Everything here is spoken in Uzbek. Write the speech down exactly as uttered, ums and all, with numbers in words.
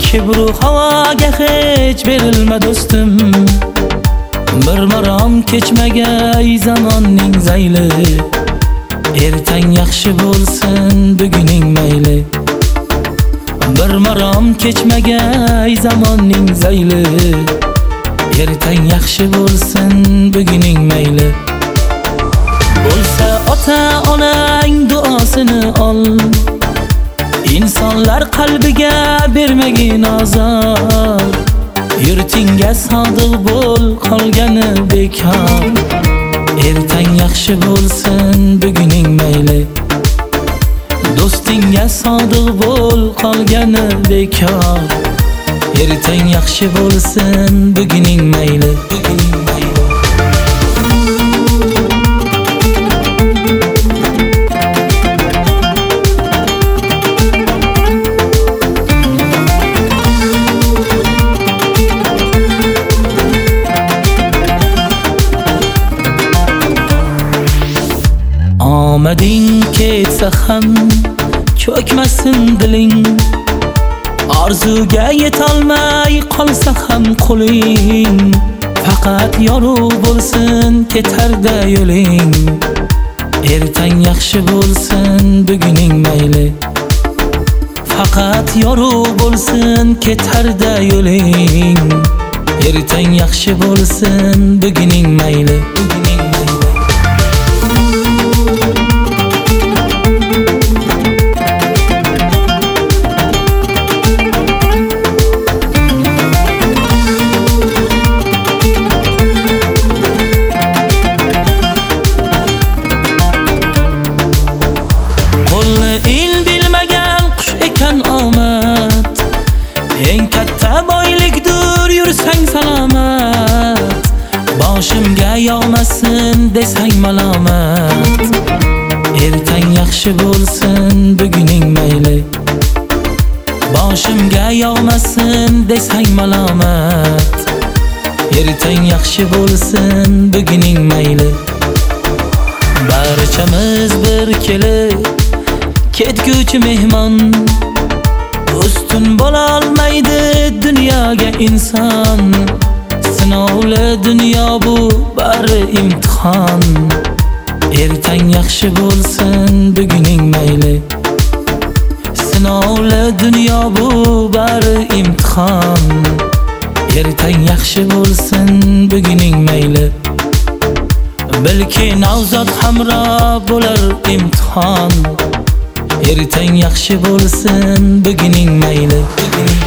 kibru havoga hech berilma do'stim. Bir marom kechmagay zamonning zayli. Ertang yaxshi bo'lsin buguning mayli. Bir marom kechmagay zamonning zayli. Ertang yaxshi bo'lsin buguning mayli. Bo'lsa ota onang duosini ol. İnsanlar qalbiga bermagin azor. Yurtingga sodiq bo'l, qolgani bekor. Ertang yaxshi bo'lsin buguning mayli. Do'stingga sodiq bo'l, qolgani bekor. Ertang yaxshi bo'lsin buguning mayli. Buguning mayli. Omading ketsa ham cho'kmasin diling. Orzuga yetolmay qolsa ham qo'ling. Faqat yorug' bo'lsin ketarda yo'ling. Ertang yaxshi bo'lsin buguning mayli. Faqat yorug' bo'lsin ketarda yo'ling. Ertang yaxshi bo'lsin buguning mayli. Buguning mayli. Eng katta boylikdir yursang salomat. Boshimga yog'masin desang malomat. Ertang yaxshi bo'lsin buguning mayli. Boshimga yog'masin desang malomat. Ertang yaxshi bo'lsin buguning mayli. Barchamiz bir kelib ketguvchi mehmon. Ustun bo'la olmaydi dunyoga inson. Sinovli dunyo bu bari imtihon. Ertang yaxshi bo'lsin buguning mayli. Sinovli dunyo bu bari imtihon. Ertang yaxshi bo'lsin buguning mayli. Balki navzod hamro bo'lar imtihon. Ertang yaxshi bo'lsin buguning mayli.